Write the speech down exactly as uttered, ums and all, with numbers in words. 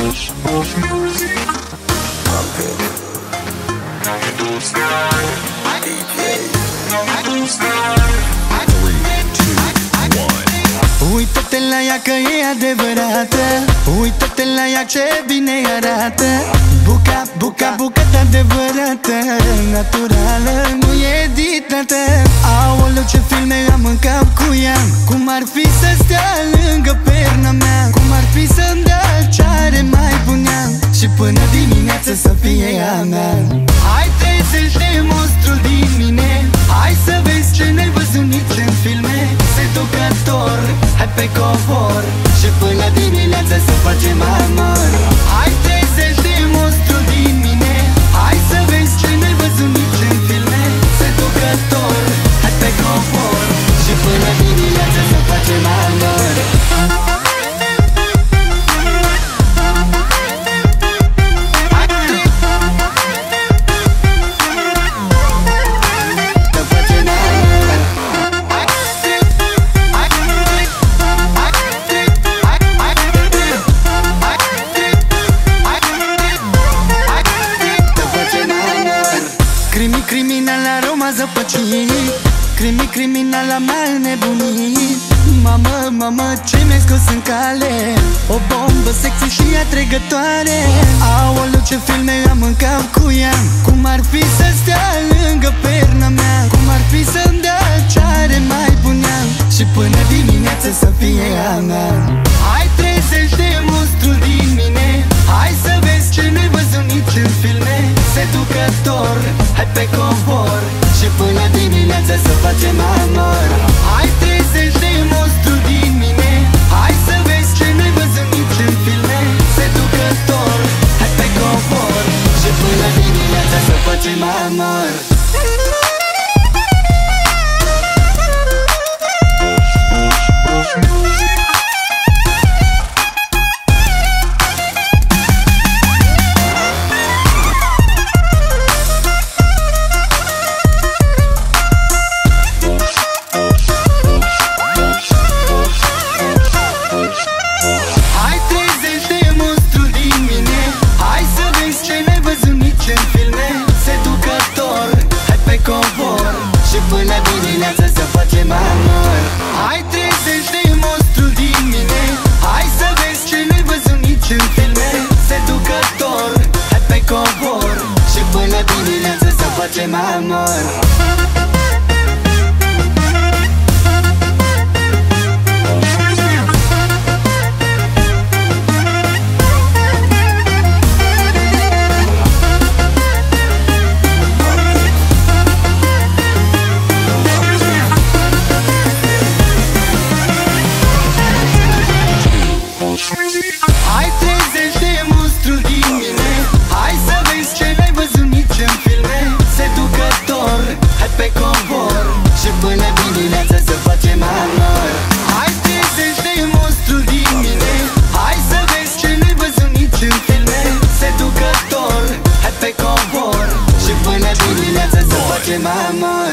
Uită-te la ea că e adevărată, uită-te la ea ce bine arată. Buca, buca, bucata adevărată, naturală, nu e editată. Aoleu, ce filme am în cap cu ea, cum ar fi să stea lângă perna mea, cum ar fi să-mi dea ce are mai bunea, și până dimineață să fie a mea. Hai, trezește monstrul din mine, hai să vezi ce n-ai văzut nici în filme. Seducător, hai pe covor, și până dimineață să facem amor. Hai, trezește monstrul din mine, hai să vezi ce n-ai văzut nici în filme. Seducător, hai pe covor, și până dimineață să facem amor. Crimi criminal, aroma zăpăcit, crimi criminal, am mai nebunit. Mamă, mamă, ce mi-ai scos în cale, o bombă sexy și atrăgătoare. Aoleu, ce filme am în cap cu ea, cum ar fi să stea lângă perna mea, cum ar fi să-mi dea ce are mai bunea, și până dimineață să fie a mea. Hai, trezește monstrul din mine, hai să vezi ce n-ai văzut nici în filme. Seducător, hai pe covor, și până dimineață să facem amor. Hai, trezește monstrul din mine, hai să vezi ce n-ai văzut nici în filme. Seducător, hai pe covor, și până dimineața să facem amor. Și până dimineață să facem amor. Hai, trezește monstrul din mine, hai să vezi ce n-ai văzut nici în filme. Seducător, hai pe covor, și până dimineață să facem amor. Hai, trezește monstrul din mine, hai să vezi ce n-ai văzut nici în filme. Seducător, hai pe covor, și până dimineața să facem amor. Hai, trezește monstrul din mine, hai să vezi ce n-ai văzut nici în filme. Seducător, hai pe covor, și până dimineața să facem amor.